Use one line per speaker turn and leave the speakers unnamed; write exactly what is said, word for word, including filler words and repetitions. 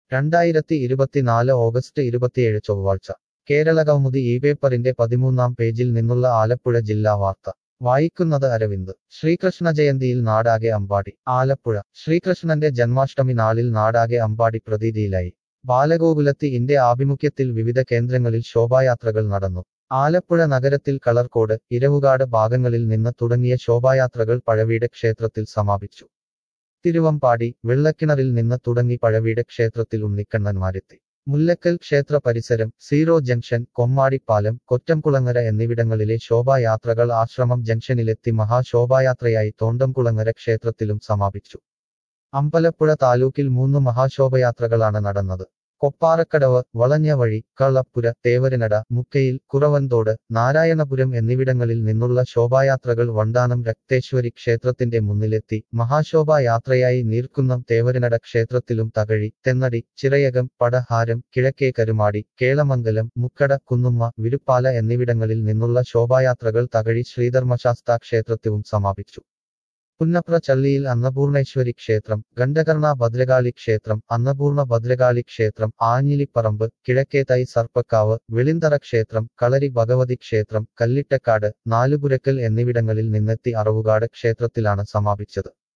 രണ്ടായിരത്തി ഇരുപത്തിനാല് ഓഗസ്റ്റ് ഇരുപത്തിയേഴ് ചൊവ്വാഴ്ച കേരളകൗമുദി ഈ പേപ്പറിന്റെ പതിമൂന്നാം പേജിൽ നിന്നുള്ള ആലപ്പുഴ ജില്ലാ വാർത്ത വായിക്കുന്നത് അരവിന്ദ്. ശ്രീകൃഷ്ണ ജയന്തിയിൽ നാടാകെ അമ്പാടി. ആലപ്പുഴ ശ്രീകൃഷ്ണന്റെ ജന്മാഷ്ടമി നാളിൽ നാടാകെ അമ്പാടി പ്രതീതിയിലായി. ബാലഗോകുലത്തിന്റെ ആഭിമുഖ്യത്തിൽ വിവിധ കേന്ദ്രങ്ങളിൽ ശോഭായാത്രകൾ നടന്നു. ആലപ്പുഴ നഗരത്തിൽ കളർകോട്, ഇരവുകാട് ഭാഗങ്ങളിൽ നിന്ന് തുടങ്ങിയ ശോഭായാത്രകൾ പഴവീട് ക്ഷേത്രത്തിൽ സമാപിച്ചു. തിരുവമ്പാടി, വെള്ളക്കിണറിൽ നിന്ന് തുടങ്ങി പഴവീട് ക്ഷേത്രത്തിൽ ഉണ്ണിക്കണ്ണന്മാരെത്തി. മുല്ലക്കൽ ക്ഷേത്ര പരിസരം, സീറോ ജംഗ്ഷൻ, കൊമ്മാടിപ്പാലം, കൊറ്റംകുളങ്ങര എന്നിവിടങ്ങളിലെ ശോഭായാത്രകൾ ആശ്രമം ജംഗ്ഷനിലെത്തി മഹാശോഭായാത്രയായി തോണ്ടംകുളങ്ങര ക്ഷേത്രത്തിലും സമാപിച്ചു. അമ്പലപ്പുഴ താലൂക്കിൽ മൂന്ന് മഹാശോഭയാത്രകളാണ് നടന്നത്. കൊപ്പാറക്കടവ്, വളഞ്ഞവഴി, കളപ്പുര, തേവരനട, മുക്കയിൽ, കുറവന്തോട്, നാരായണപുരം എന്നിവിടങ്ങളിൽ നിന്നുള്ള ശോഭായാത്രകൾ വണ്ടാനം രക്തേശ്വരി ക്ഷേത്രത്തിന്റെ മുന്നിലെത്തി മഹാശോഭായാത്രയായി നീർക്കുന്നം തേവരനട ക്ഷേത്രത്തിലും തകഴി, തെന്നടി, ചിറയകം, പടഹാരം, കിഴക്കേ കരുമാടി, കേളമംഗലം, മുക്കട, കുന്നുമ്മ, വിരുപ്പാല എന്നിവിടങ്ങളിൽ നിന്നുള്ള ശോഭായാത്രകൾ തകഴി ശ്രീധർമ്മശാസ്താ ക്ഷേത്രത്തിലും സമാപിച്ചു. പുന്നപ്ര ചള്ളിയിൽ അന്നപൂർണേശ്വരി ക്ഷേത്രം, ഗണ്ഡകർണ ഭദ്രകാളി ക്ഷേത്രം, അന്നപൂർണ ഭദ്രകാളി ക്ഷേത്രം, ആഞ്ഞിലിപ്പറമ്പ്, കിഴക്കേതൈ സർപ്പക്കാവ്, വെളിന്തറ ക്ഷേത്രം, കളരി ഭഗവതി ക്ഷേത്രം, കല്ലിട്ടക്കാട്, നാലുപുരക്കൽ എന്നിവിടങ്ങളിൽ നിന്നെത്തി അറവുകാട് ക്ഷേത്രത്തിലാണ് സമാപിച്ചത്.